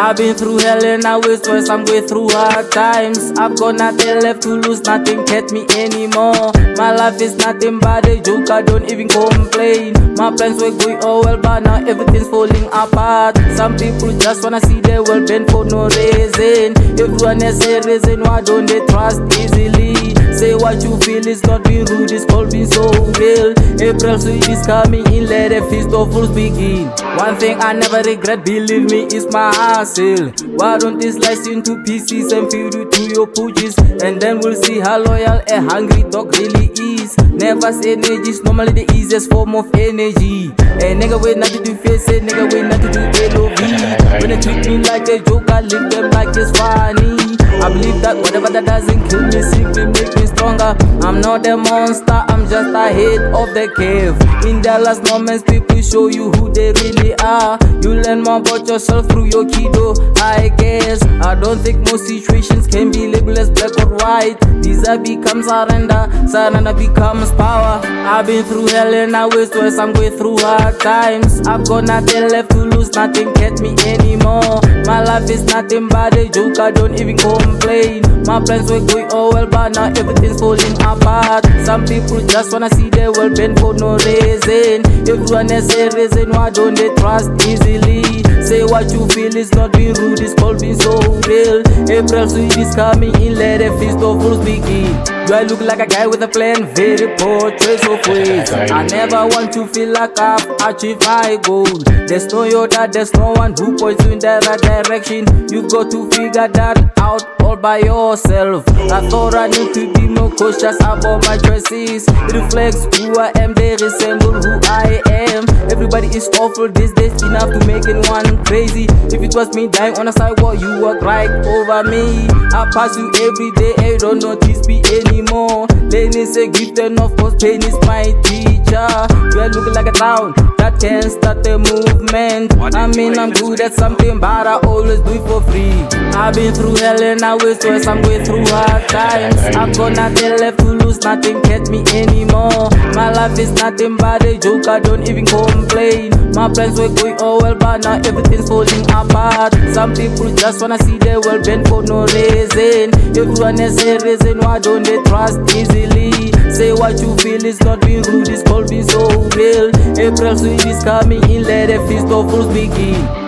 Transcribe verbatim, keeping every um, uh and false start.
I've been through hell and now it's worse, I'm going through hard times. I've got nothing left to lose, nothing kept me anymore. My life is nothing but a joke, I don't even complain. My plans were going all well, but now everything's falling apart. Some people just wanna see the world bend for no reason. Everyone has a reason, why don't they trust easily? Say what you feel, it's not being rude, it's called being so real. April sweet is coming in, let the feast of fools begin. One thing I never regret, believe me, is my hustle. Why don't they slice into pieces and feed you to your pooches? And then we'll see how loyal a hungry dog really is. Nervous energy is normally the easiest form of energy. A nigga with nothing to face, a nigga with nothing to L O V. When they treat me like a joke, I leave them like it's funny. I believe that whatever that doesn't kill me simply make me stronger. I'm not a monster, I'm just ahead of the cave. In their last moments, people show you who they really are. You learn more about yourself through your kiddo, I guess. I don't think most situations can be labeled as black or white. Desire becomes surrender, surrender becomes power. I've been through hell and now it's worse, I'm going through hard times. I've got nothing left to lose, nothing kept me anymore. My life is nothing but a joke, I don't even complain. My plans were going all well, but now everything's falling apart. Some people just wanna see the world bend for no reason. Everyone has a reason, why don't they trust easily? Say what you feel, it's not being rude, it's called being so real. April sweet is coming in, let the feast of fools begin. Do I look like a guy with a plan? Very poor choice of ways. I never want to feel like I've achieved my goal. There's no Yoda, there's no one who points you in the right direction. You've got to figure that out all by yourself. I thought I need to be more cautious about my choices. It reflects who I am, they resemble who I am. Everybody is awful these days, enough to make anyone crazy. If it was me dying on a sidewalk, you walk right over me. I pass you every day, I don't notice me anymore. Lane is a gift and of course pain is my teacher. Do I look like a clown that can start a movement? I mean I'm good at something but I always do it for free. I've been through hell and now it's worse, I'm going through hard times. I've got nothing left to lose, nothing kept me anymore. My life is nothing but a joke, I don't even complain. My plans were going all well, but now everything's falling apart. Some people just wanna see the world bend for no reason. Everyone has a reason, why don't they trust easily? Say what you feel, it's not being rude, it's called being so real. April sweet is coming in, let the feast of fools begin.